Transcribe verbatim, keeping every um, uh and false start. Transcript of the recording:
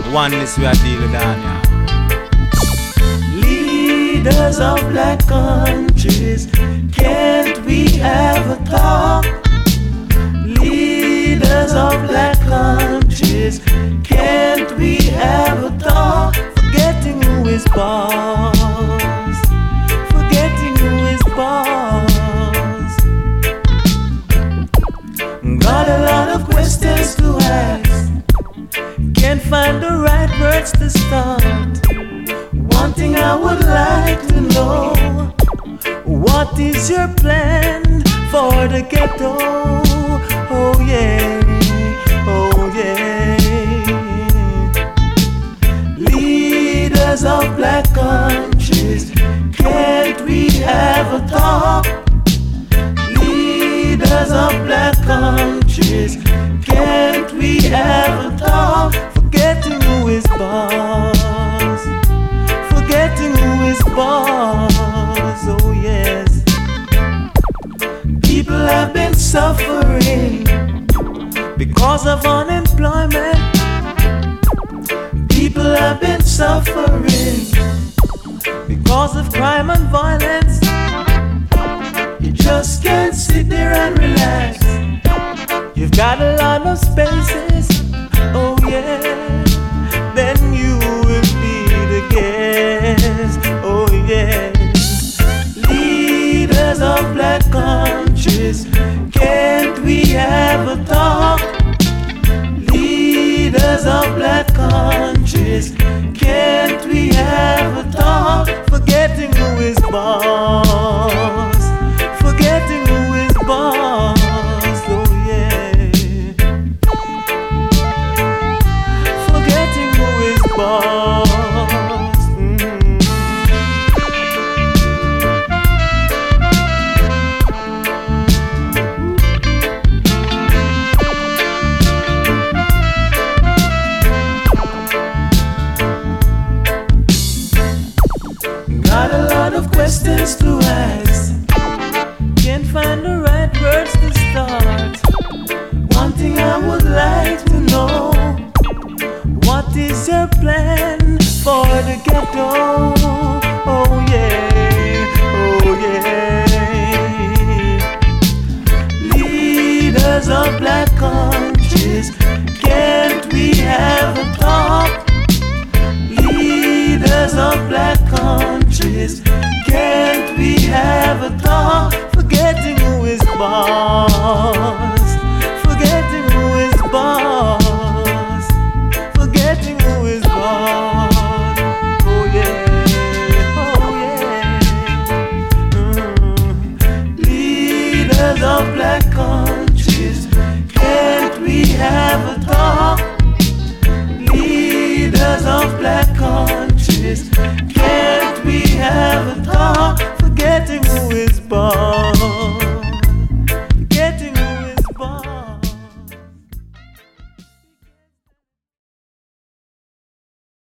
Oneness we are dealing on, yeah. Leaders of black countries, can't we have a talk? Leaders of black countries, can't we have a talk? Forgetting who is boss, forgetting who is boss. Got a lot of questions to ask, can't find the right words to start. One thing I would like to know, what is your plan for the ghetto? Oh yeah, oh yeah. Leaders of black countries, can't we have a talk? Leaders of black countries, can't we have a talk? Forgetting who is boss, forgetting who is boss, oh yes. People have been suffering because of unemployment. People have been suffering because of crime and violence. You just can't sit there and relax. You've got a lot of spaces, oh yeah. Then you will be the guest, oh yes. Leaders of black countries, can't we have a talk? Leaders of black countries, can't we have a talk? Forgetting who is boss, forgetting who is boss, oh yeah. Forgetting who is boss. Mm-hmm. Got a lot of questions to ask, can't find the right words to start. One thing I would like to know, what is your plan for the ghetto? Oh yeah, oh yeah. Leaders of black countries, can't we have a talk? Leaders of black countries, can't we have a talk? Forgetting who is boss, forgetting who is boss, forgetting who is boss. Oh yeah, oh yeah. Mm. Leaders of black countries, can't we have a talk? Leaders of black countries, can't we have a talk?